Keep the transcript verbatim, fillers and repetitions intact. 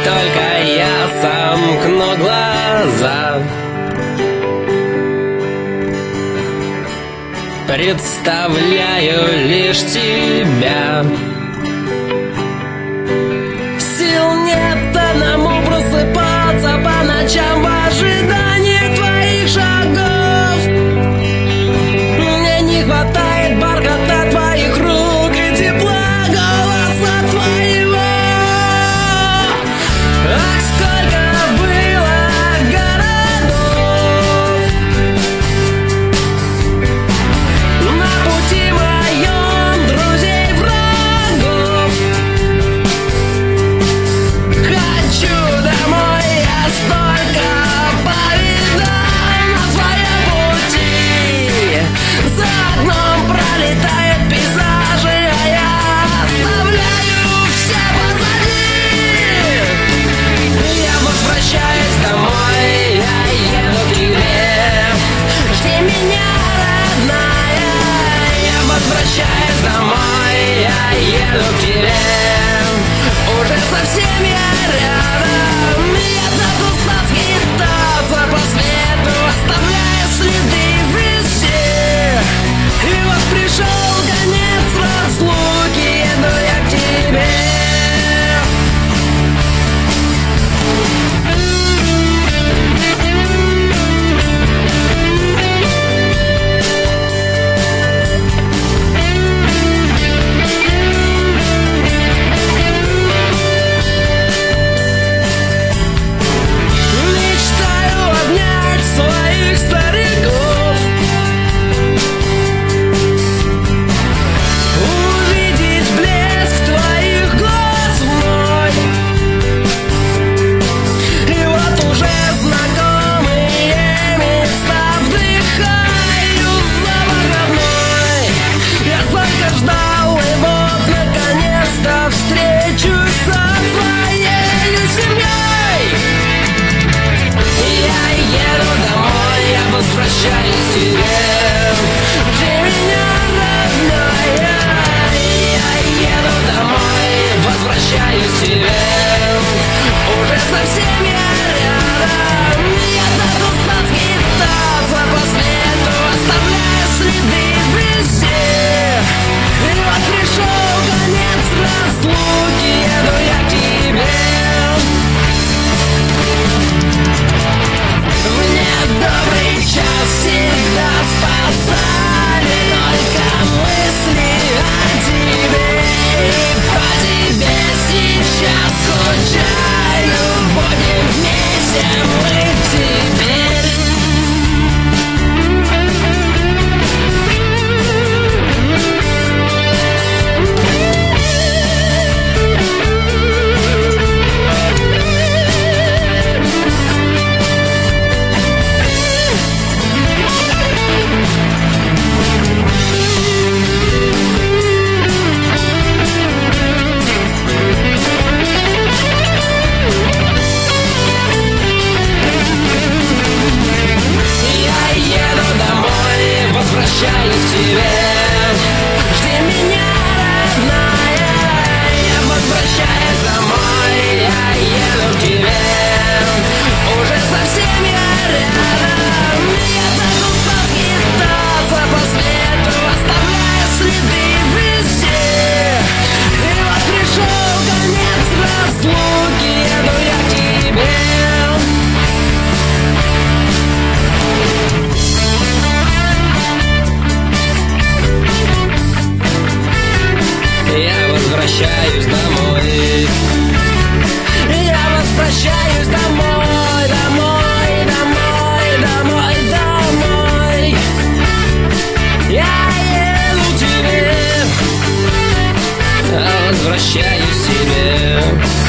только я сомкну глаза, представляю лишь тебя. Сил нет одному просыпаться по ночам в ожидании твоих шагов. Мне не хватает бархата твоих рук и тепла голоса твоего. Ах, сколько было городов на пути моем, друзей, врагов. Хочу домой, я столько повидал на своем пути. За окном пролетают пейзажи, а я оставляю все позади. Я возвращаюсь домой, я еду к тебе. Жди меня, родная. Я возвращаюсь домой, я еду к тебе. Уже совсем я рядом. Я так устал скитаться по свету, оставляя следы везде. И вот пришел конец разлуки, еду я к тебе. Мечтаю обнять своих стариков, увидеть блеск твоих глаз вновь. И вот уже знакомые места вдыхаю запах родной. Я столько ждал, и вот наконец-то встречусь со своей семьей. Я еду домой, я возвращаюсь к тебе. Жди меня, родная. Я еду домой, возвращаюсь к тебе. Уже совсем я рядом. Я так устал скитаться по свету, оставляя следы везде. И вот пришел конец разлуки, еду я к тебе. В недобрый час всегда спасали только мысли о тебе. И по тебе сейчас скучаю. Будем вместе мы теперь. Я еду домой, возвращаюсь к тебе. Жди меня, родная. Я возвращаюсь домой, я еду к тебе. Уже совсем я рядом. Я так устал скитаться по свету, оставляя следы везде. И вот пришел конец разлуки, еду я к тебе. Я возвращаюсь домой. Я возвращаюсь домой, домой, домой, домой, домой. Я еду к тебе. Я возвращаюсь к тебе.